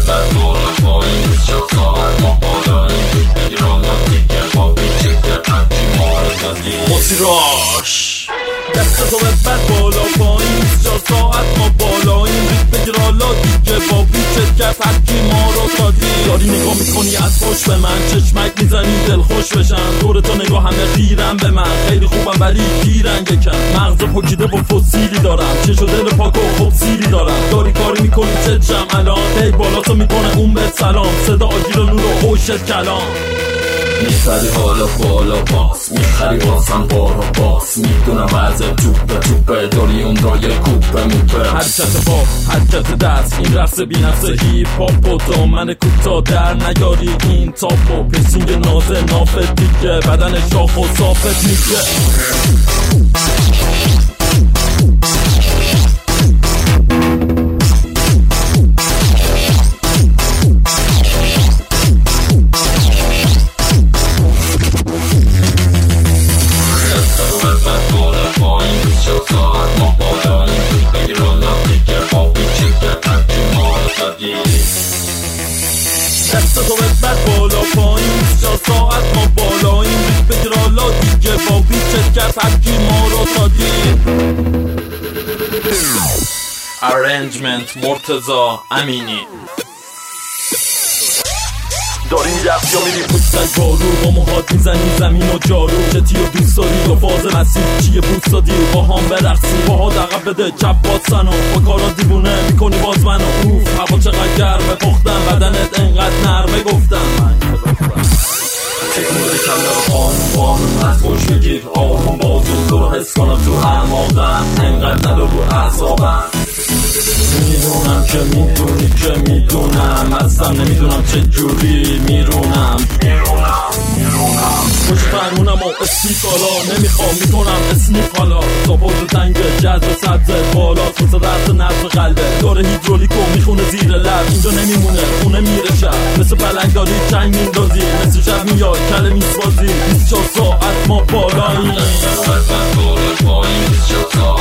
بد بالا پایین 24 ساعت ما بالاییم بگیران دیگه ما بیچه همچی ما رو دادیم مصیراش دست تو بد بالا پایین 24 ساعت ما بالاییم بگیر حالا دیگه با بیچه همچی ما رو دادیم داری نگاه میکنی از پشت به من چشمک میزنی دل خوش بشن دور تو نگاه همه خیرن به من خیلی خوبم ولی گیرن یکم مغز پاکیده و فسیلی دارم چش و دل پاک و خوب سیلی دارم داری کاری میکنی چه جم الان هی بالا تو میکنه اون به سلام صدا آگیر و نور و خوشت کلام میخری حالا بالا باس میخری بازم بارا باس میدونم وضع توپه داری اون رای کوپه موپه حرکت پا حرکت دست این رقص بی نفس هیپ هاپ و دامن کوتا در نیاری این تاپ و پسینگ نازه نافت دیگه بدن شاخ و صافت میگه دست تو بد بالا پایین 24 ساعت ما بالاییم بگیر حالا دیگه با بیچت کرد هرکی ما رو دادیم Arrangement مرتضی امینی داریم یفت یا میری پوستک بارو با موهات میزنی زمین و جارو چتی و دوست داری یا فاز مسیر چیه بوست دادی با هم برقصی با ها دقب بده چپ باسن و با کارا دیوونه میکنی باز منو اوف هوا چقدر گرمه پختم بدنت انقدر نرمه گفتم من تکنوری کم بانو از خوش بگیر آروم بازو تو رو حس کنم تو هماغم انقدر ندار رو اعصابم میدونم که میدونم اصلا نمیدونم چه جوری میرونم خوش فرمونم و استیکالا نمیخوام میکنم اسنیف حالا ساپورت تنگ جذب سبز بالا توسه درد نرف قلبه داره هیدرولیکو میخونه زیر لب اینجا نمیمونه خونه میره شب مثل پلنگ داری چنگ میندازی مثل شب میاد کله میسوازی 24 ساعت ما بالاییم